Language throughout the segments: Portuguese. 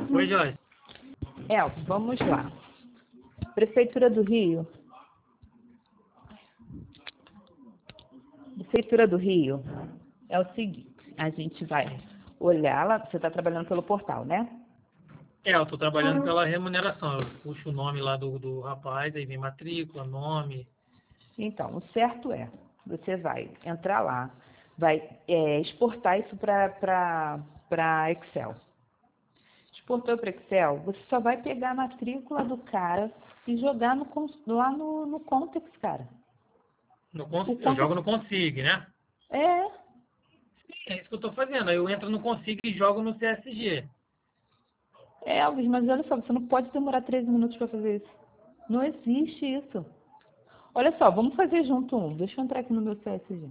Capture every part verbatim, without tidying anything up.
Oi, Joyce. Elton, vamos lá. Prefeitura do Rio. Prefeitura do Rio é o seguinte, a gente vai olhar lá, você está trabalhando pelo portal, né? É, eu estou trabalhando pela remuneração. Eu puxo o nome lá do, do rapaz, aí vem matrícula, nome. Então, o certo é, você vai entrar lá, vai é, exportar isso para Excel. Exportou para Excel, você só vai pegar a matrícula do cara e jogar no, lá no, no Contex, cara. No, cons- O eu Contex jogo no Consig, né? é, Sim, é isso que eu estou fazendo. Aí eu entro no Consig e jogo no C S G. é, Elvis, mas olha só, você não pode demorar treze minutos para fazer isso. Não existe isso. Olha só, vamos fazer junto um. Deixa eu entrar aqui no meu C S G.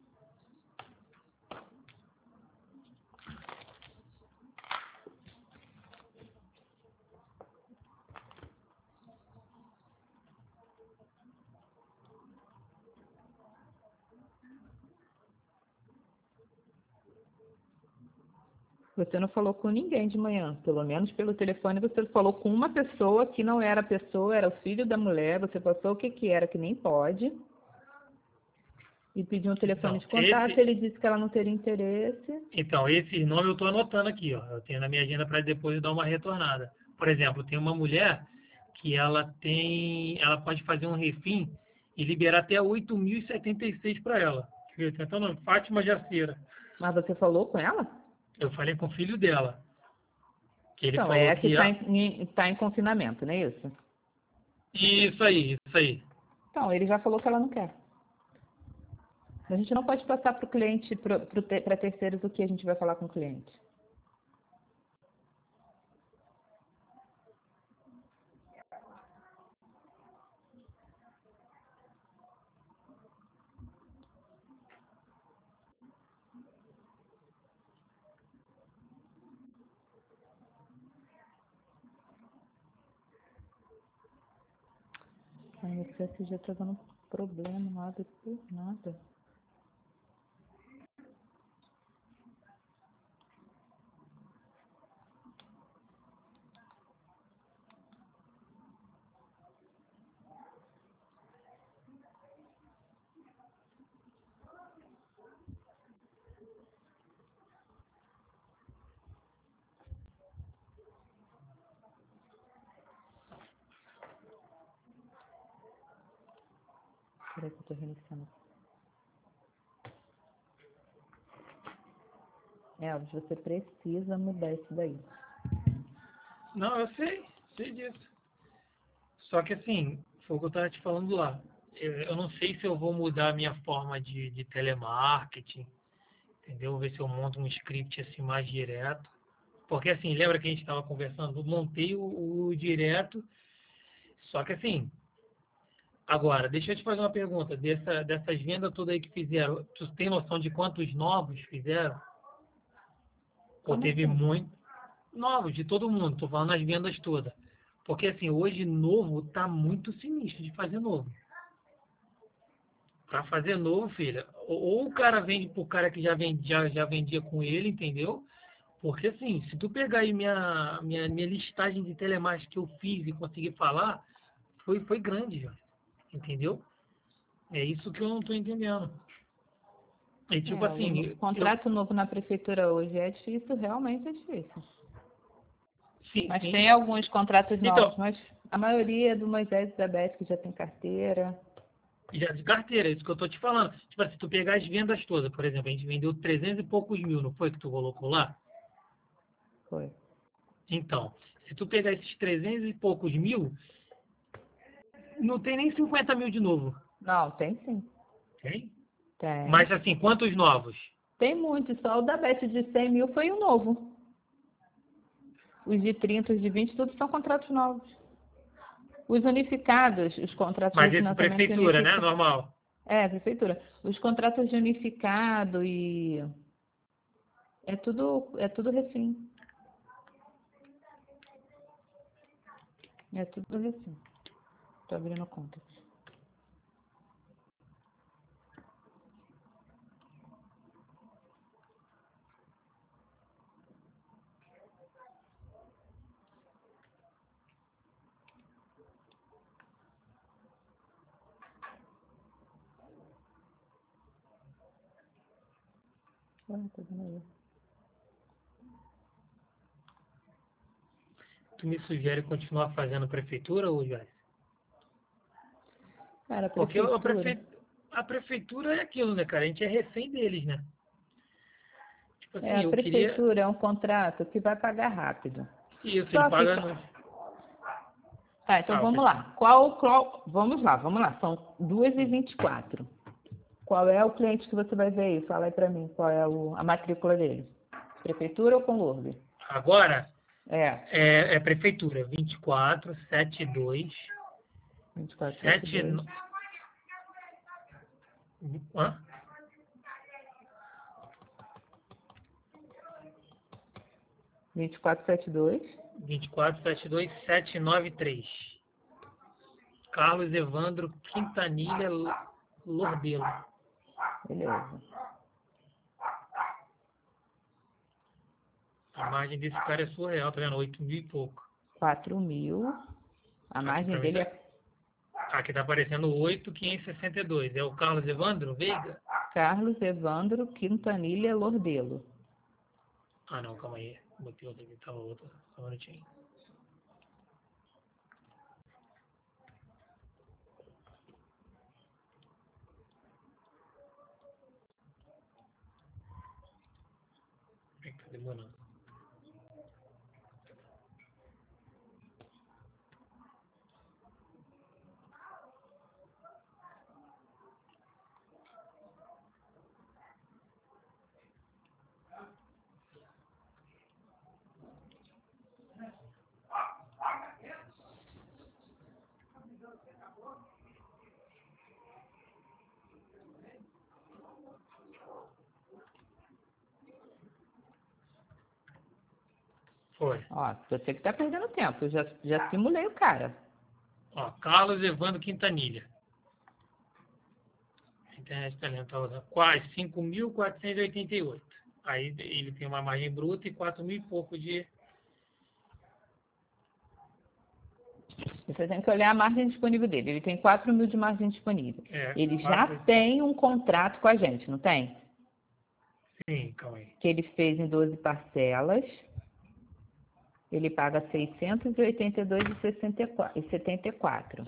Você não falou com ninguém de manhã. Pelo menos pelo telefone você falou com uma pessoa que não era a pessoa, era o filho da mulher. Você passou o que que era, que nem pode. E pediu um telefone Então, de contato. esse, Ele disse que ela não teria interesse. então, esse nome eu estou anotando aqui, ó. Eu tenho na minha agenda para depois eu dar uma retornada. Por exemplo, tem uma mulher que ela tem, ela pode fazer um refim e liberar até oito mil e setenta e seis para ela. Deixa eu ver, tem até o nome, Fátima Jaceira. Mas você falou com ela? Eu falei com o filho dela, que ele Então, é falou a que que está ia... em, tá em confinamento, não é isso? Isso aí, isso aí. Então, ele já falou que ela não quer. A gente não pode passar para o cliente, para terceiros, o que a gente vai falar com o cliente. Ai, esse S G tá dando problema, nada por nada. Peraí que eu tô reiniciando. Elvis, você precisa mudar isso daí. Não, eu sei, sei disso. Só que assim, foi o que eu estava te falando lá. Eu, eu não sei se eu vou mudar a minha forma de, de telemarketing, entendeu? Ver se eu monto um script assim mais direto. Porque assim, lembra que a gente estava conversando? Eu montei o, o direto, só que assim, agora, deixa eu te fazer uma pergunta. Dessa, dessas vendas todas aí que fizeram, tu tem noção de quantos novos fizeram? Ou Como teve assim? muito? Novos, de todo mundo, tô falando as vendas todas. Porque assim, hoje novo tá muito sinistro de fazer novo. Pra fazer novo, filha, ou, ou o cara vende pro cara que já, vende, já, já vendia com ele, entendeu? Porque assim, se tu pegar aí minha, minha, minha listagem de telemarketing que eu fiz e consegui falar, foi, foi grande já, entendeu? É isso que eu não tô entendendo. E tipo É, o no- assim, eu, contrato novo na prefeitura hoje é difícil, realmente é difícil. sim, Mas sim. tem alguns contratos novos, Então, mas a maioria é do Moisés e da Beth que já tem carteira. já de carteira, é isso que eu tô te falando. Tipo assim, se tu pegar as vendas todas, por exemplo, a gente vendeu trezentos e poucos mil, não foi que tu colocou lá? Foi. Então, se tu pegar esses trezentos e poucos mil, não tem nem cinquenta mil de novo. Não, tem sim. Tem? Tem. Mas assim, quantos novos? Tem muito, só o da Beth de cem mil foi um novo. Os de trinta, os de vinte, todos são contratos novos. Os unificados, os contratos de Mas isso financiamento prefeitura, né? unificado. Normal. É, prefeitura. Os contratos de unificado e é tudo, é tudo refém. É tudo refém. Tô abrindo conta. Ah, tá vendo aí. Tu me sugere continuar fazendo prefeitura ou Joyce? Cara, a Porque a prefeitura. prefeitura, a prefeitura é aquilo, né, cara? A gente é refém deles, né? Tipo É, assim, a eu queria. prefeitura é um contrato que vai pagar rápido. Isso, ele Só que. paga nos. Tá, então Fala, vamos pode falar. lá. Qual, qual. Vamos lá, vamos lá. São duas e vinte e quatro. Qual é o cliente que você vai ver aí? Fala aí pra mim qual é o, a matrícula dele. Prefeitura ou com Lourdes? Agora É, é, é prefeitura, vinte e quatro, setenta e dois, vinte e quatro, setenta e sete. dois. Hã? vinte e quatro, setenta e dois. vinte e quatro, setenta e dois, setecentos e noventa e três. Carlos Evandro Quintanilha Lordelo. Beleza. A margem desse cara é surreal, tá vendo? oito mil e pouco. quatro mil. A Aqui margem pra mim dele tá, é aqui tá aparecendo oito mil quinhentos e sessenta e dois. É o Carlos Evandro Veiga? Carlos Evandro Quintanilha Lordelo. Ah, não, calma aí. Botei outra aqui, tava outra. Só um minutinho. Como é que tá demorando? Foi. Ó, você que tá perdendo tempo. Eu já, já simulei o cara. Ó, Carlos Evandro Quintanilha. A internet tá lenta, tá usando quase cinco mil quatrocentos e oitenta e oito. Aí ele tem uma margem bruta e quatro mil e pouco de. Você tem que olhar a margem disponível dele. Ele tem quatro mil de margem disponível. É, Ele já quatro. tem um contrato com a gente, não tem? Sim, calma aí. Que ele fez em doze parcelas. Ele paga seiscentos e oitenta e dois reais e setenta e quatro.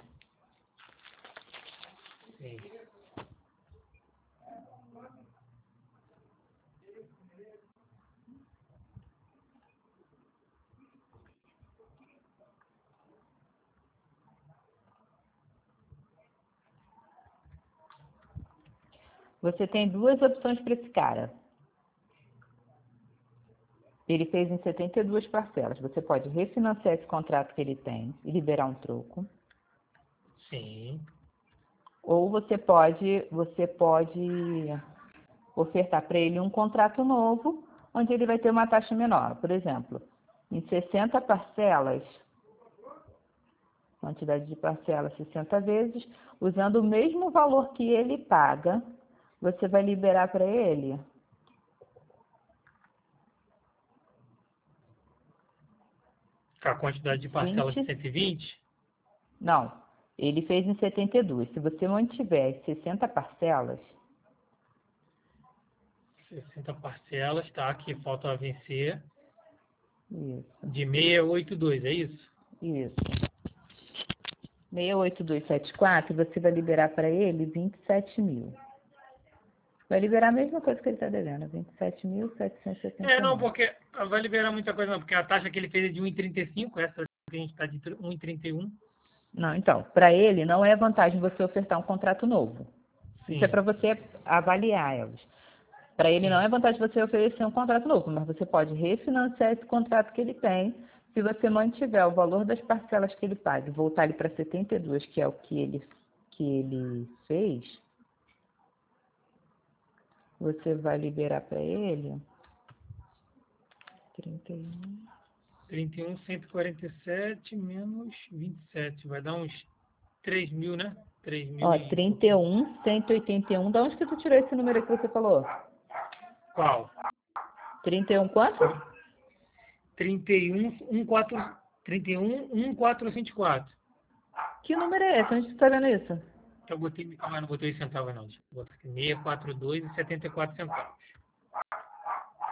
Sim. Você tem duas opções para esse cara. Ele fez em setenta e duas parcelas. Você pode refinanciar esse contrato que ele tem e liberar um troco. Sim. Ou você pode, você pode ofertar para ele um contrato novo, onde ele vai ter uma taxa menor. Por exemplo, em sessenta parcelas, quantidade de parcelas sessenta vezes, usando o mesmo valor que ele paga, você vai liberar para ele A quantidade de parcelas de vinte. cento e vinte? Não, ele fez em setenta e duas. Se você mantiver as sessenta parcelas, sessenta parcelas, tá? Que falta a vencer. isso, De seiscentos e oitenta e dois, é isso? isso. seis oito dois sete quatro, você vai liberar para ele vinte e sete mil. Vai liberar a mesma coisa que ele está devendo, vinte e sete mil setecentos e É, setenta e não, nove. porque vai liberar muita coisa, não, porque a taxa que ele fez é de um vírgula trinta e cinco, essa que a gente está de um vírgula trinta e um. Não, então, para ele não é vantagem você ofertar um contrato novo. Isso é Sim, para você avaliar elas. Para ele não sim. é vantagem você oferecer um contrato novo, mas você pode refinanciar esse contrato que ele tem, se você mantiver o valor das parcelas que ele paga e voltar ele para setenta e duas, que é o que ele, que ele fez, você vai liberar para ele trinta e um. trinta e um, cento e quarenta e sete menos vinte e sete. Vai dar uns três mil, né? três mil Ó, e trinta e pouquinho. um, cento e oitenta e um. Da onde que tu tirou esse número que você falou? Qual? trinta e um quanto? trinta e um, quatorze, trinta e um, quatorze vinte e quatro. Que número é esse? Onde tu tá vendo isso? Eu botei, ah, não botei centavos não. Deixa eu botar aqui. seiscentos e quarenta e dois e setenta e quatro centavos.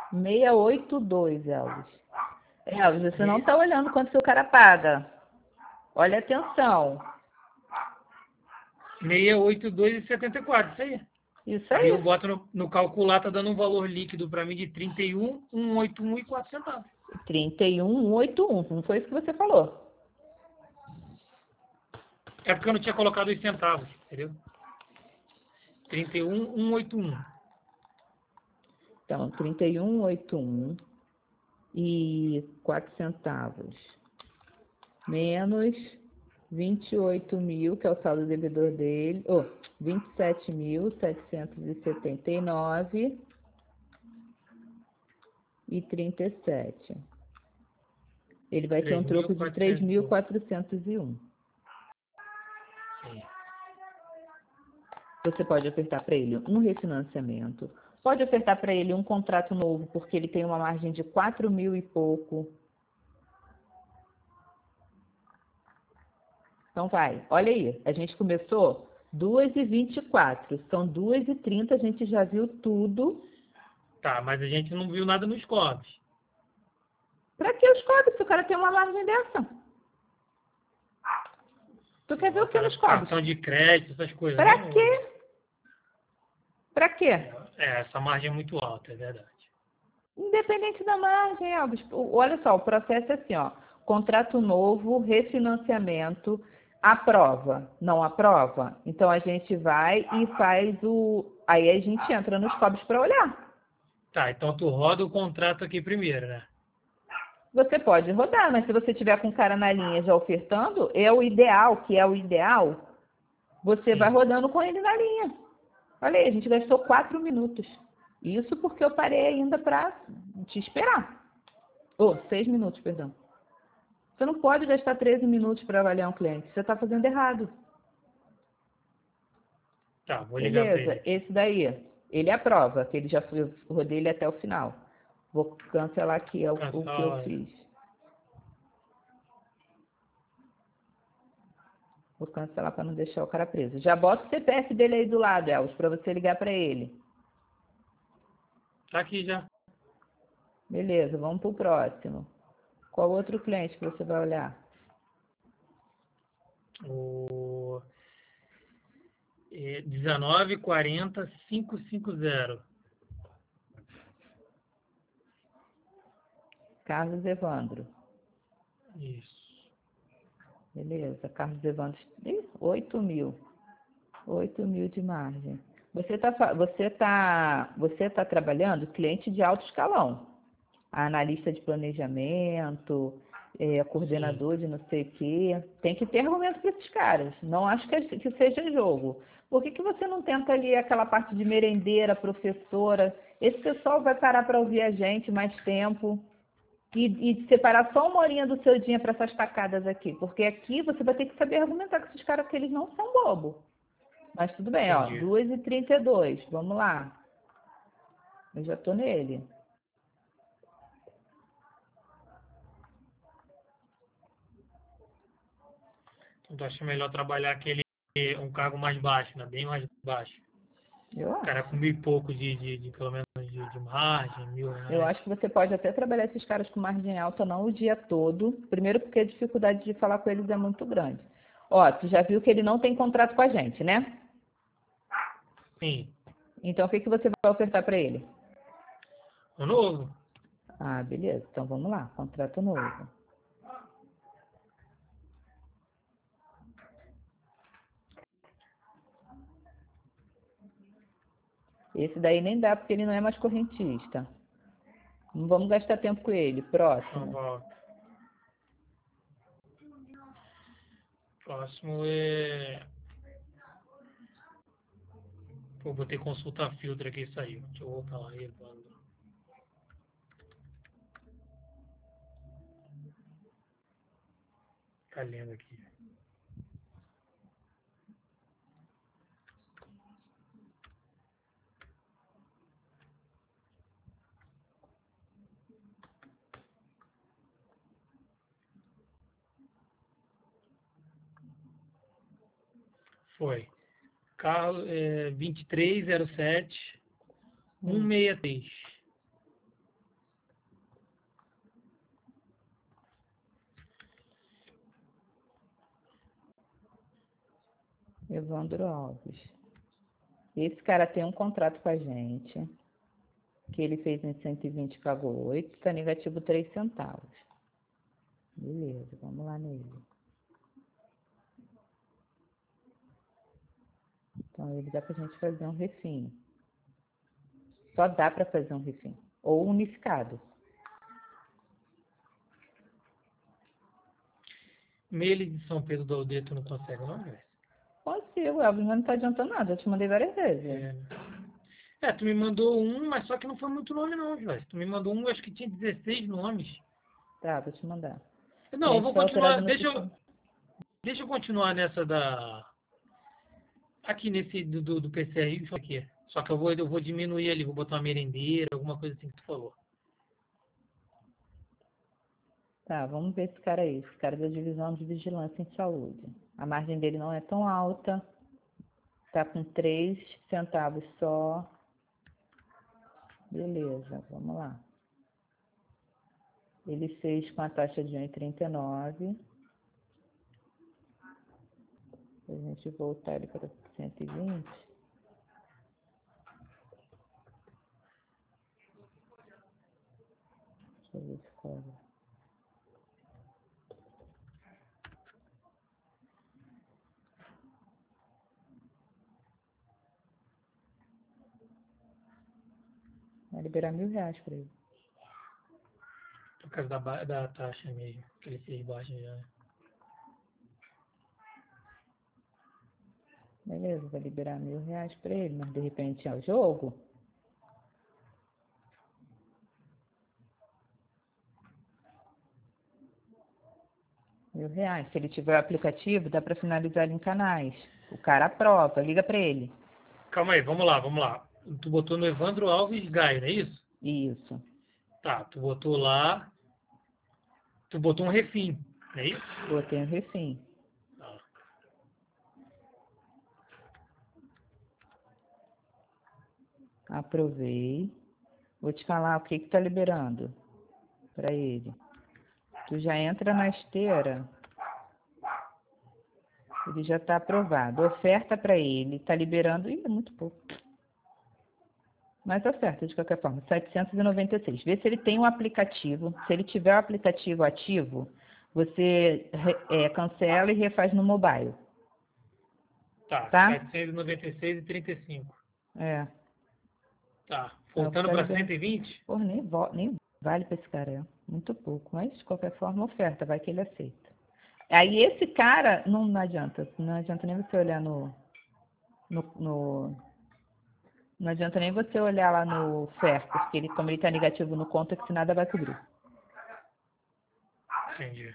seiscentos e oitenta e dois, Elvis. Elvis, você não está olhando quanto seu cara paga. Olha atenção. seiscentos e oitenta e dois e setenta e quatro, isso aí. Isso Aí eu aí. boto no, no calcular, tá dando um valor líquido para mim de trinta e um mil cento e oitenta e um e quatro centavos. trinta e um mil cento e oitenta e um. Não foi isso que você falou? É porque eu não tinha colocado os centavos, entendeu? trinta e um mil cento e oitenta e um. Então, trinta e um mil cento e oitenta e um e quatro centavos. Menos vinte e oito mil, que é o saldo devedor dele. Oh, vinte e sete mil setecentos e setenta e nove e trinta e sete. Ele vai ter um troco de três mil quatrocentos e um. Sim. Você pode ofertar para ele um refinanciamento. Pode ofertar para ele um contrato novo, porque ele tem uma margem de quatro mil e pouco. Então vai, olha aí, a gente começou duas e vinte e quatro, são duas e trinta, a gente já viu tudo. Tá, mas a gente não viu nada nos cobres. Para que os cobres se o cara tem uma margem dessa? Tu quer ver o que nos cobres? Cartão de crédito, essas coisas. Para não, quê? Para quê? É, essa margem é muito alta, é verdade. Independente da margem, Elvis. Olha só, o processo é assim, ó. Contrato novo, refinanciamento, aprova, não aprova. Então a gente vai e faz o. Aí a gente entra nos cobres para olhar. Tá, então tu roda o contrato aqui primeiro, né? Você pode rodar, mas se você tiver com o cara na linha já ofertando, é o ideal, que é o ideal, você Sim. vai rodando com ele na linha. Olha aí, a gente gastou quatro minutos. Isso porque eu parei ainda para te esperar. Oh, seis minutos, perdão. Você não pode gastar treze minutos para avaliar um cliente. Você está fazendo errado. Tá, vou ligar para ele Beleza, aqui. esse daí, ele aprova, que ele já foi, rodei ele até o final. Vou cancelar aqui o, o que eu Cancela. fiz. Vou cancelar para não deixar o cara preso. Já bota o C P F dele aí do lado, Elvis, para você ligar para ele. Tá aqui já. Beleza, vamos para o próximo. Qual outro cliente que você vai olhar? O é, dezenove quarenta quinhentos e cinquenta. Carlos Evandro. Isso. Beleza, Carlos Evandro. Ih, oito mil. oito mil de margem. Você está você tá, você tá trabalhando cliente de alto escalão. Analista de planejamento, é, coordenador Sim. de não sei o quê. Tem que ter argumento para esses caras. Não acho que, que seja jogo. Por que, que você não tenta ali aquela parte de merendeira, professora? Esse pessoal vai parar para ouvir a gente mais tempo. E, e separar só uma horinha do seu dia para essas tacadas aqui. Porque aqui você vai ter que saber argumentar com esses caras, porque eles não são bobos. Mas tudo bem, ó. Entendi. duas e trinta e dois. Vamos lá. Eu já tô nele. Então tu acha melhor trabalhar aquele um cargo mais baixo, né? Bem mais baixo. Eu O cara acho. com mil e pouco de, de, de pelo menos de, de margem, mil Eu reais. acho que você pode até trabalhar esses caras com margem alta, não o dia todo. Primeiro porque a dificuldade de falar com eles é muito grande. Ó, tu já viu que ele não tem contrato com a gente, né? Sim. Então o que, que você vai ofertar para ele? O novo. Ah, beleza. Então vamos lá. Contrato novo. Esse daí nem dá porque ele não é mais correntista. Não vamos gastar tempo com ele. Então, Próximo. volta. Próximo é. Pô, botei consulta filtro aqui e saiu. Deixa eu voltar lá. Evandro. Tá lendo aqui. Foi. Carro é, vinte e três zero sete cento e sessenta e três. Evandro Alves. Esse cara tem um contrato com a gente, que ele fez em cento e vinte e pagou oito, está negativo três centavos. Beleza, vamos lá nele. Então, ele dá para a gente fazer um refim. Só dá para fazer um refim. Ou unificado. Meile de São Pedro do Aldeia, tu não consegue não, Joyce? Consigo, Elvis, mas não está adiantando nada. Eu te mandei várias vezes. É, é, tu me mandou um, mas só que não foi muito nome não, Joyce. Tu me mandou um, acho que tinha dezesseis nomes. Tá, vou te mandar. Não, eu Gente, vou foi alterado continuar, no deixa eu, sistema. deixa eu continuar nessa da... Aqui nesse do, do, do P C I, isso aqui. Só que eu vou, eu vou diminuir ali, vou botar uma merendeira, alguma coisa assim que tu falou. Tá, vamos ver esse cara aí. Esse cara é da divisão de vigilância em saúde. A margem dele não é tão alta. Tá com três centavos só. Beleza, vamos lá. Ele fez com a taxa de um e trinta e nove. A gente voltar ele para cento e vinte. Deixa eu ver se cobra. Vai liberar mil reais para ele. Por causa da, ba- da taxa mesmo, que ele fez baixa já. Beleza, vai liberar mil reais para ele, mas de repente é o jogo. Mil reais. Se ele tiver o aplicativo, dá para finalizar ele em canais. O cara aprova, liga para ele. Calma aí, vamos lá, vamos lá. Tu botou no Evandro Alves Gaio, não é isso? Isso. Tá, tu botou lá, tu botou um refim, não é isso? Botei o refim. Tá. Aprovei. Vou te falar o que que tá liberando para ele. Tu já entra na esteira. Ele já está aprovado. Oferta para ele, está liberando. Ih, é muito pouco. Mas oferta, de qualquer forma, setecentos e noventa e seis. Vê se ele tem um aplicativo. Se ele tiver o aplicativo ativo, você é, cancela e refaz no mobile. Tá, Tá? setecentos e noventa e seis e trinta e cinco. É. Tá, É o que voltando tá para liberando. cento e vinte? Porra, nem, vo- nem vale para esse cara. É muito pouco. Mas, de qualquer forma, oferta. Vai que ele aceita. Aí, esse cara, não, não adianta. Não adianta nem você olhar no, no, no Não adianta nem você olhar lá no F E R, porque ele, como ele está negativo no conta, que se nada vai cobrir. Entendi.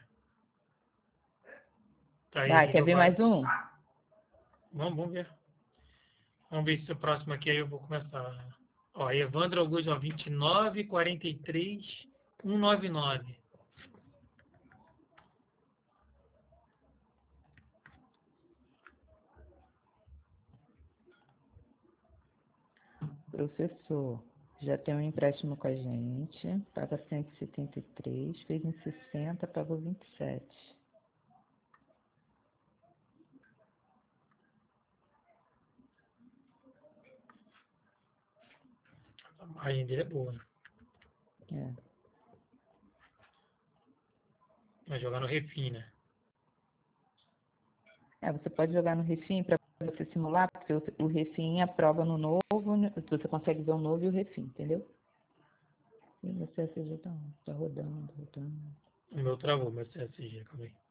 Tá aí, o Vai, que que quer eu ver faço? mais um? Vamos, vamos ver. Vamos ver se o próximo aqui aí eu vou começar. Ó, Evandro Augusto, ó, vinte e nove, quarenta e três, cento e noventa e nove. Professor, já tem um empréstimo com a gente, paga cento e setenta e três, fez em sessenta, pagou vinte e sete. A margem dele é boa, né? É. Vai jogar no refim, né? É, você pode jogar no refim para você simular, porque o, o refim aprova no novo, né? Você consegue ver o novo e o refim, entendeu? E você já tá, tá rodando, rodando. O meu travou, meu C S G, calma aí.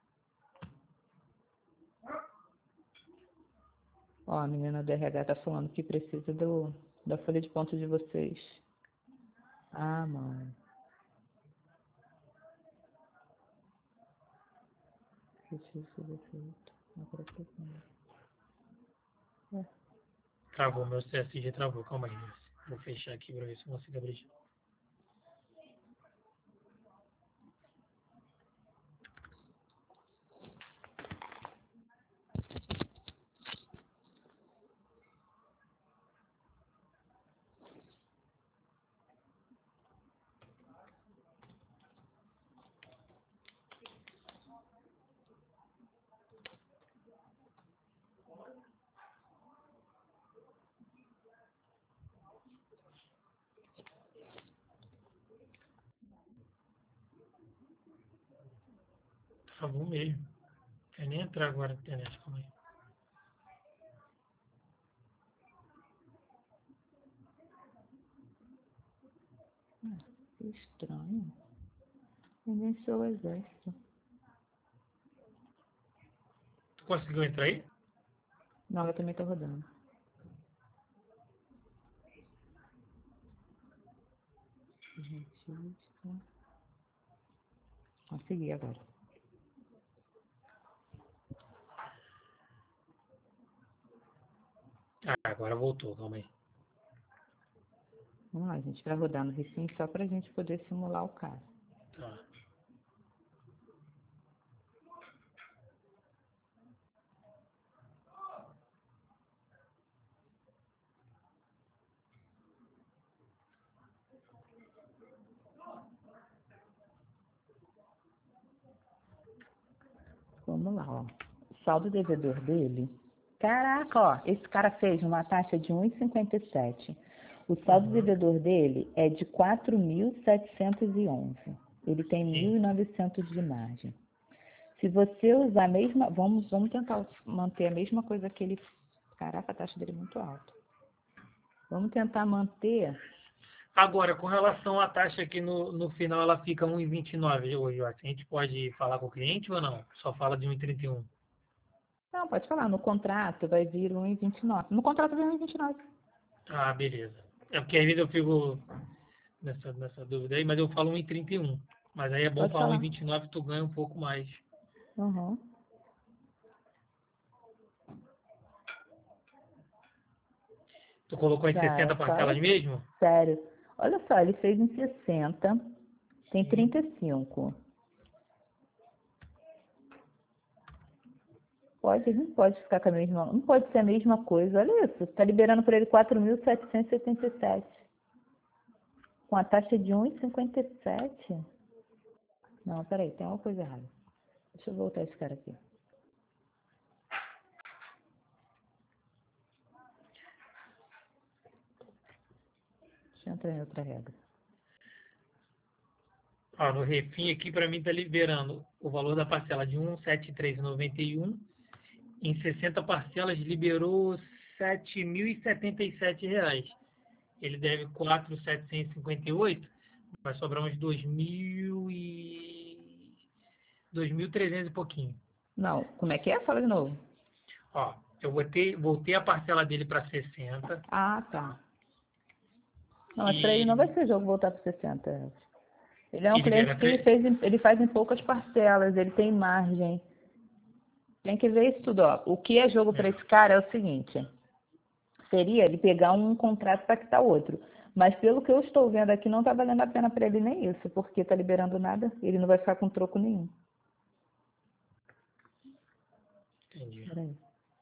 Ó, a menina do R H tá falando que precisa do, da folha de ponto de vocês. Ah, mano. Preciso ser feito. Agora tô com- É. Travou, meu C S G travou, calma aí. Vou fechar aqui pra ver se eu consigo abrir. Travou mesmo. Não quer nem entrar agora na internet, calma aí. Ah, que estranho. Ninguém sou o exército. Tu conseguiu entrar aí? Não, eu também tô rodando. Registro. Consegui agora. Ah, agora voltou, calma aí. Vamos lá, a gente vai rodar no Ricim só pra gente poder simular o caso. Tá. Vamos lá, ó. O saldo devedor dele. Caraca, ó. Esse cara fez uma taxa de um vírgula cinquenta e sete. O saldo Uhum. devedor dele é de quatro mil setecentos e onze. Ele tem Sim. mil e novecentos de margem. Se você usar a mesma... Vamos, vamos tentar manter a mesma coisa que ele... Caraca, a taxa dele é muito alta. Vamos tentar manter... Agora, com relação à taxa aqui no, no final, ela fica um vírgula vinte e nove hoje, ó. A gente pode falar com o cliente ou não? Só fala de um vírgula trinta e um. Não, pode falar. No contrato vai vir um vírgula vinte e nove. No contrato vem um vírgula vinte e nove. Ah, beleza. É porque às vezes eu fico nessa, nessa dúvida aí, mas eu falo um vírgula trinta e um. Mas aí é bom Pode falar falar. um vírgula vinte e nove, tu ganha um pouco mais. Uhum. Tu colocou em Tá, sessenta é parcelas só... mesmo? Sério. Olha só, ele fez em sessenta, tem Sim. trinta e cinco. Pode, não pode ficar com a mesma, não pode ser a mesma coisa. Olha isso, está liberando para ele quatro mil setecentos e setenta e sete. Com a taxa de um vírgula cinquenta e sete. Não, peraí, tem uma coisa errada. Deixa eu voltar esse cara aqui. Deixa eu entrar em outra regra. Ó, no Refim aqui para mim tá liberando o valor da parcela de um vírgula setenta e três noventa e um. Em sessenta parcelas liberou sete mil e setenta e sete reais. Ele deve quatro mil setecentos e cinquenta e oito, vai sobrar uns dois mil e dois mil e trezentos e pouquinho. Não, como é que é? Fala de novo. Ó, eu botei, voltei a parcela dele para sessenta Ah, tá. Não, mas para ele não e, vai ser jogo voltar para sessenta. Ele é um e libera cliente que ele, tre- fez, em- ele faz em poucas parcelas, ele tem margem. Tem que ver isso tudo, ó. O que é jogo para é, esse cara é o seguinte. Seria ele pegar um contrato para quitar outro. Mas pelo que eu estou vendo aqui, não está valendo a pena para ele nem isso, porque está liberando nada, ele não vai ficar com troco nenhum. entendi. Peraí.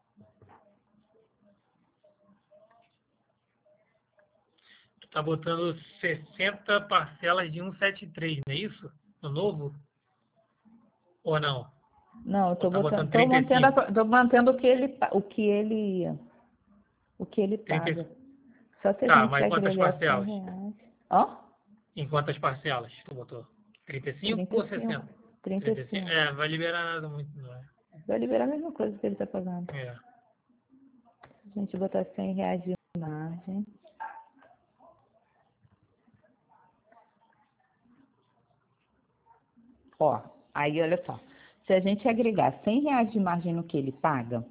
Tu tá botando sessenta parcelas de cento e setenta e três, não é isso? No novo? Ou não? Não, eu Ou estou tá botando, botando estou trinta e mantendo, cinco? a- tô mantendo o que ele, pa- o que ele, o que ele trinta paga. e- Só se a Tá, gente mas quantas agregar cem parcelas? reais. Ó, Em quantas parcelas tu botou? trinta e cinco trinta ou e cinco. sessenta? trinta trinta e e cinco. cinco. É, vai liberar nada muito, não é? Vai liberar a mesma coisa que ele está pagando. É. Se a gente botar cem reais de margem. Ó, aí olha só. Se a gente agregar cem reais de margem no que ele paga,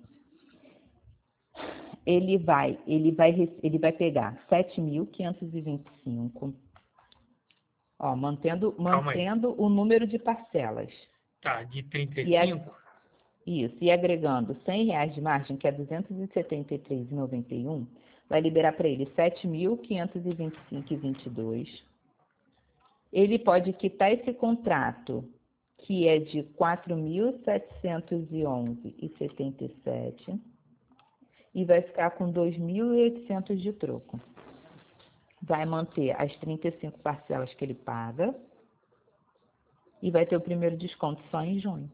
ele vai, ele vai, rece- ele vai pegar sete mil quinhentos e vinte e cinco, ó, mantendo, Calma aí. mantendo o número de parcelas. Tá, de E a, trinta e cinco? isso, e agregando cem reais de margem, que é duzentos e setenta e três reais e noventa e um, vai liberar para ele sete mil quinhentos e vinte e cinco reais e vinte e dois centavos. Ele pode quitar esse contrato, que é de quatro mil setecentos e onze reais e setenta e sete centavos, e vai ficar com dois mil e oitocentos de troco. Vai manter as trinta e cinco parcelas que ele paga e vai ter o primeiro desconto só em junho.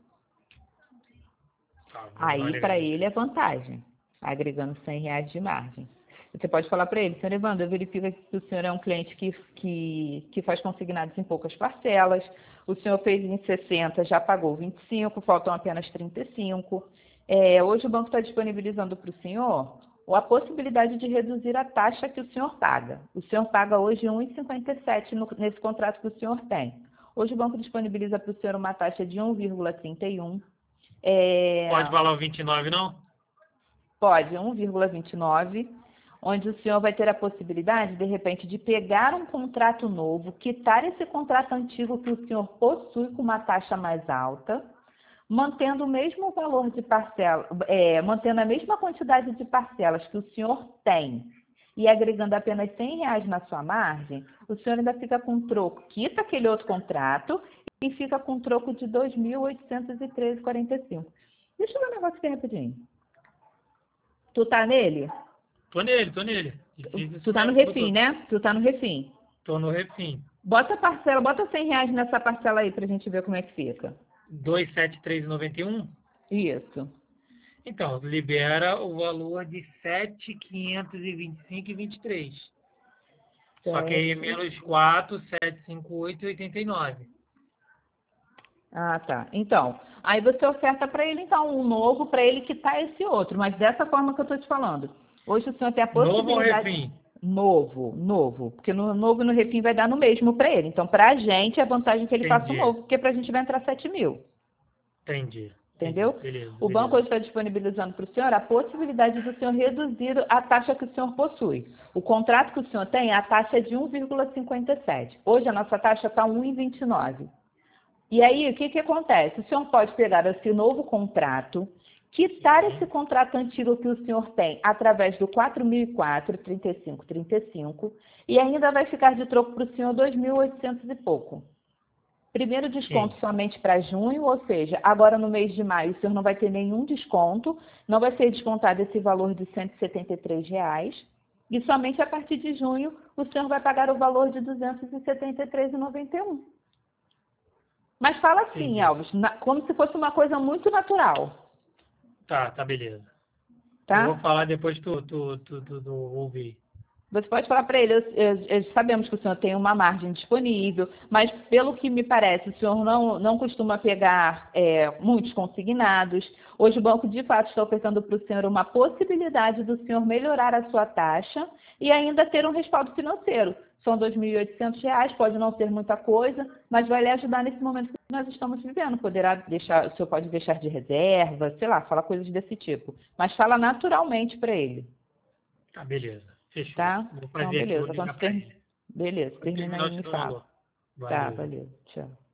Tá, vamos Aí, para agregar ele, aqui. é vantagem, agregando cem reais de margem. Você pode falar para ele, senhor Evandro, eu verifico que o senhor é um cliente que, que, que faz consignados em poucas parcelas, o senhor fez em sessenta, já pagou vinte e cinco, faltam apenas trinta e cinco. É, hoje o banco está disponibilizando para o senhor a possibilidade de reduzir a taxa que o senhor paga. O senhor paga hoje um vírgula cinquenta e sete no, nesse contrato que o senhor tem. Hoje o banco disponibiliza para o senhor uma taxa de um vírgula trinta e um. É, Pode falar o vinte e nove, não? pode, um vírgula vinte e nove, onde o senhor vai ter a possibilidade, de repente, de pegar um contrato novo, quitar esse contrato antigo que o senhor possui com uma taxa mais alta, mantendo o mesmo valor de parcela, é, mantendo a mesma quantidade de parcelas que o senhor tem e agregando apenas cem reais na sua margem, o senhor ainda fica com troco, quita aquele outro contrato e fica com troco de dois mil oitocentos e treze reais e quarenta e cinco. Deixa eu ver um negócio aqui rapidinho. Tu tá nele? Tô nele, tô nele. Difícil Tu tá no isso mesmo, refim, tô- né? Tu tá no refim. Tô no refim. Bota a parcela, bota cem reais nessa parcela aí pra gente ver como é que fica. duzentos e setenta e três reais e noventa e um? Isso. Então, libera o valor de sete mil quinhentos e vinte e cinco reais e vinte e três. Só que aí é menos quatro mil setecentos e cinquenta e oito reais e oitenta e nove. Ah, tá. Então, aí você oferta para ele, então, um novo para ele quitar esse outro, mas dessa forma que eu estou te falando. Hoje o senhor tem a Novo ou possibilidade... refim? Novo, novo. Porque no novo e no refim vai dar no mesmo para ele. Então, para a gente, é vantagem que ele faça o Entendi. novo, porque para a gente vai entrar sete mil. Entendi. Entendeu? Entendi. Beleza, O banco beleza. hoje está disponibilizando para o senhor a possibilidade do senhor reduzir a taxa que o senhor possui. O contrato que o senhor tem, a taxa é de um vírgula cinquenta e sete. Hoje a nossa taxa está um vírgula vinte e nove. E aí, o que, que acontece? O senhor pode pegar esse novo contrato, quitar esse contrato antigo que o senhor tem através do quatro mil e quatro, trinta e cinco, trinta e cinco, e ainda vai ficar de troco para o senhor dois mil e oitocentos e pouco. Primeiro desconto Sim. somente para junho, ou seja, agora no mês de maio o senhor não vai ter nenhum desconto, não vai ser descontado esse valor de cento e setenta e três reais, e somente a partir de junho o senhor vai pagar o valor de duzentos e setenta e três reais e noventa e um. Mas fala assim, Entendi. Elvis, na- como se fosse uma coisa muito natural, Tá, tá, beleza. tá? Eu vou falar depois tu, tu, tu, tu, tu ouvir. Você pode falar para ele, eu- eu- eu- sabemos que o senhor tem uma margem disponível, mas pelo que me parece, o senhor não, não costuma pegar é, muitos consignados. Hoje o banco de fato está ofertando para o senhor uma possibilidade do senhor melhorar a sua taxa e ainda ter um respaldo financeiro. São dois mil e oitocentos reais, pode não ser muita coisa, mas vai lhe ajudar nesse momento que nós estamos vivendo. Poderá deixar, o senhor pode deixar de reserva, sei lá, fala coisas desse tipo. Mas fala naturalmente para ele, Tá, beleza. Fechou. tá? Vou Então, fazer aqui, vou beleza. ligar Quando pra ter... ele. Beleza, Quando termina terminar, aí eu e te me dou um fala. valor. Tá, Valeu. valeu. Tchau.